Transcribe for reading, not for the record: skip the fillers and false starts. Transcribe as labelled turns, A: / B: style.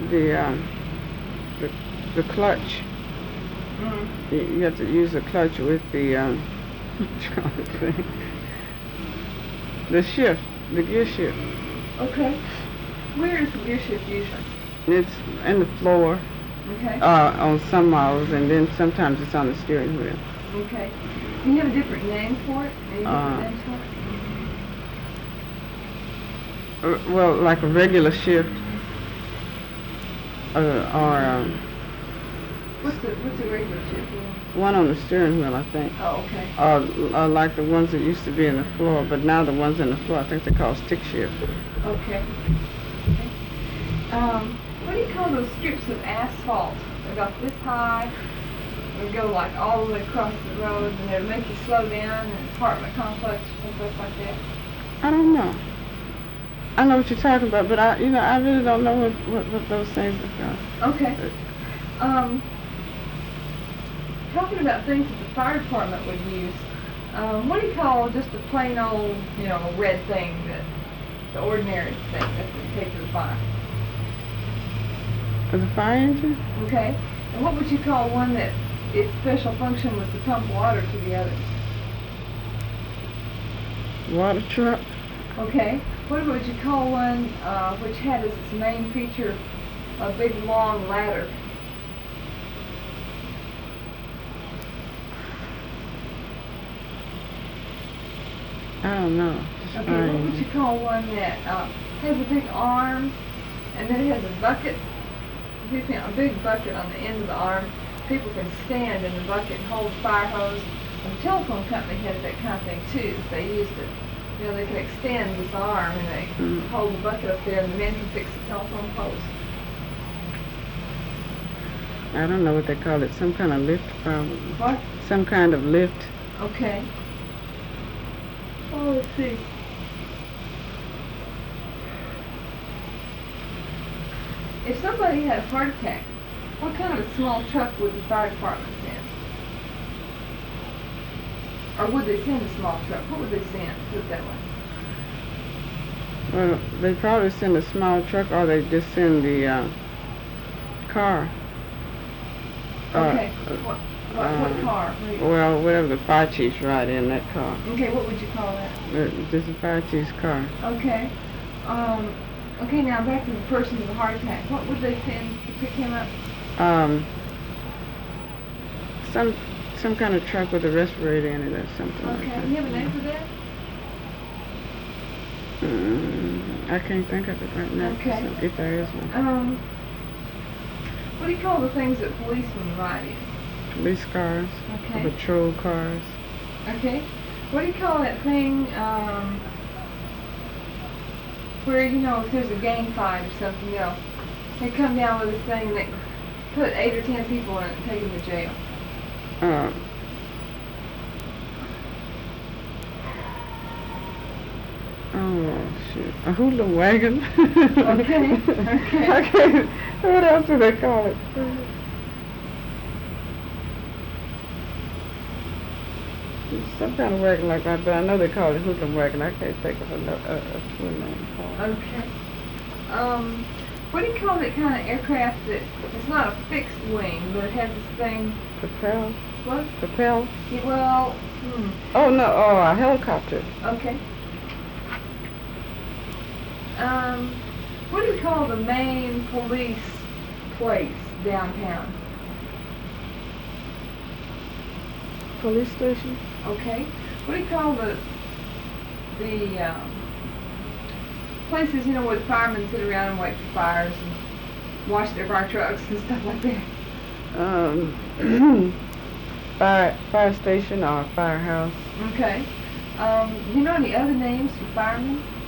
A: the the, the clutch. You have to use the clutch with the the shift, the gear shift.
B: Okay. Where is the gear shift usually?
A: It's in the floor.
B: Okay.
A: On some models, and then sometimes it's on the steering wheel.
B: Okay. Do you have a different name for it? Any different names for it?
A: Well, like a regular shift, or
B: What's the regular shift?
A: one on the steering wheel, I think.
B: Oh, okay.
A: Like the ones that used to be in the floor, but now the ones in the floor, I think they're called stick shift.
B: Okay. What do you call those strips of asphalt? They're about this high. They go like all the way across the road, and they'll make you slow down in an apartment complex or someplace like that.
A: I don't know. I know what you're talking about, but I really don't know what those things are called.
B: Okay. Talking about things that the fire department would use, what do you call just a plain old, red thing, that the ordinary thing that they take to the fire?
A: The fire engine?
B: Okay. And what would you call one that its special function was to pump water to the others?
A: Water truck?
B: Okay. What would you call one which had as its main feature a big long ladder?
A: I don't know.
B: Okay, what would you call one that has a big arm and then it has a bucket? A big bucket on the end of the arm. People can stand in the bucket and hold a fire hose. And the telephone company has that kind of thing too. They used it. They can extend this arm and they hold the bucket up there and the men can fix the telephone post.
A: I don't know what they call it. Some kind of lift, probably.
B: What?
A: Some kind of lift.
B: Okay. Oh, let's see. If somebody had a heart attack, what kind of a small truck would the fire department send? Or would they send a small truck? What would they send? Put it that way.
A: Well, they probably send a small truck, or they just send the car.
B: Okay. What car?
A: Well, whatever the fire chiefs ride in, that car.
B: Okay, what would you call that?
A: This is the fire chief's car.
B: Okay. Okay, now back to the person with a heart attack. What would they send to pick him up?
A: Some kind of truck with a respirator in it or something like that.
B: Okay, you have a name for that?
A: I can't think of it right now.
B: Okay.
A: So, if there is one.
B: What do you call the things that policemen ride in?
A: Police cars.
B: Okay.
A: Patrol cars.
B: Okay. What do you call that thing, where, if there's a gang fight or something, they come down with this thing and they put 8 or 10 people in it and take them to jail?
A: Oh, shit. A hula wagon.
B: Okay.
A: Okay. What else do they call it? Some kind of wagon like that, but I know they call it hula wagon. I can't think of a full name for it.
B: Okay. What do you call that kind of aircraft that it's not a fixed wing, but it has this thing?
A: Propel?
B: What?
A: Propel?
B: Yeah, well,
A: Oh, no. Oh, a helicopter.
B: Okay. What do you call the main police place downtown?
A: Police station?
B: Okay. What do you call the places, where the firemen sit around and wait for fires and wash their fire trucks and stuff like that?
A: Fire station or firehouse.
B: Okay. You know any other names for firemen?